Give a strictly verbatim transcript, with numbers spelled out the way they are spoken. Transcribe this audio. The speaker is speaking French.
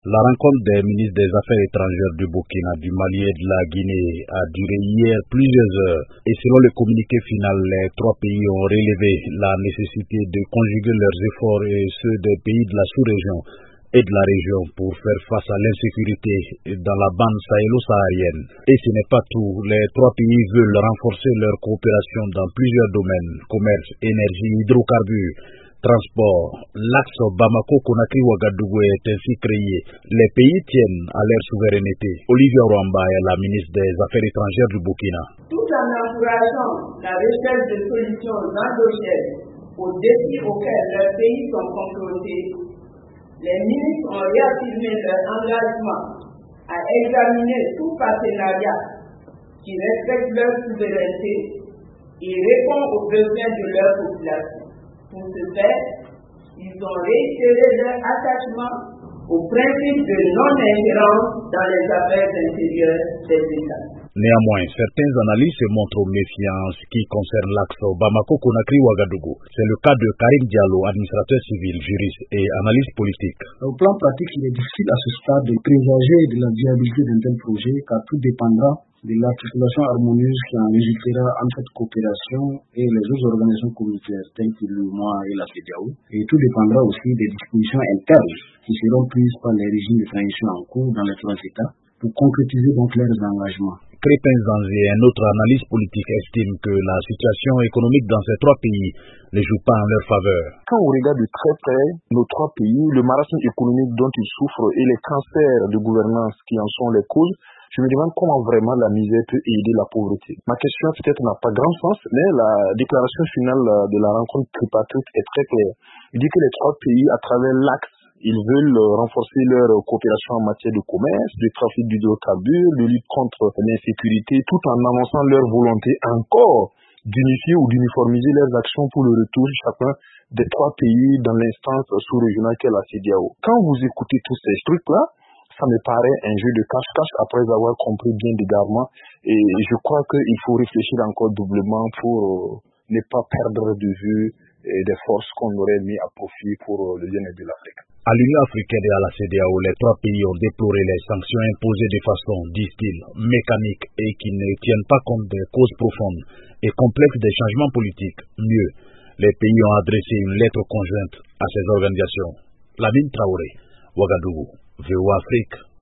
La rencontre des ministres des Affaires étrangères du Burkina, du Mali et de la Guinée a duré hier plusieurs heures et selon le communiqué final, les trois pays ont relevé la nécessité de conjuguer leurs efforts et ceux des pays de la sous-région et de la région pour faire face à l'insécurité dans la bande sahélo-saharienne. Et ce n'est pas tout, les trois pays veulent renforcer leur coopération dans plusieurs domaines, commerce, énergie, hydrocarbures, transport. L'axe Bamako-Conakry-Ouagadougou est ainsi créé. Les pays tiennent à leur souveraineté. Olivia Rwamba est la ministre des Affaires étrangères du Burkina. Tout en encourageant la recherche de solutions endogènes aux défis auxquels leurs pays sont confrontés, les ministres ont réaffirmé leur engagement à examiner tout partenariat qui respecte leur souveraineté et répond aux besoins de leur population. Pour ce faire, ils ont réitéré leur attachement au principe de non-ingérence dans les affaires intérieures des États. Néanmoins, certains analystes se montrent méfiants en ce qui concerne l'axe Bamako-Conakry-Ouagadougou. C'est le cas de Karim Diallo, administrateur civil, juriste et analyste politique. Au plan pratique, il est difficile à ce stade de présager de la viabilité d'un tel projet car tout dépendra de l'articulation harmonieuse qui en résultera entre cette coopération et les autres organisations communautaires telles que l'U E M O A et la C E D E A O. Et tout dépendra aussi des dispositions internes qui seront prises par les régimes de transition en cours dans les trois États pour concrétiser donc leurs engagements. Crépin Zanzé, un autre analyste politique, estime que la situation économique dans ces trois pays ne joue pas en leur faveur. Quand on regarde de très près nos trois pays, le marasme économique dont ils souffrent et les transferts de gouvernance qui en sont les causes, je me demande comment vraiment la misère peut aider la pauvreté. Ma question peut-être n'a pas grand sens, mais la déclaration finale de la rencontre tripartite est très claire. Il dit que les trois pays, à travers l'axe, ils veulent renforcer leur coopération en matière de commerce, de trafic d'hydrocarbures, de lutte contre l'insécurité, tout en annonçant leur volonté encore d'unifier ou d'uniformiser leurs actions pour le retour chacun des trois pays dans l'instance sous-régionale qu'est la C E D E A O. Quand vous écoutez tous ces trucs-là, ça me paraît un jeu de cache-cache après avoir compris bien d'égarement et je crois qu'il faut réfléchir encore doublement pour ne pas perdre de vue des forces qu'on aurait mis à profit pour le bien-être de l'Afrique. À l'Union africaine et à la C E D E A O, les trois pays ont déploré les sanctions imposées de façon, disent-ils, mécanique et qui ne tiennent pas compte des causes profondes et complexes des changements politiques. Mieux, les pays ont adressé une lettre conjointe à ces organisations. Lamine Traoré, Ouagadougou, V O A Afrique.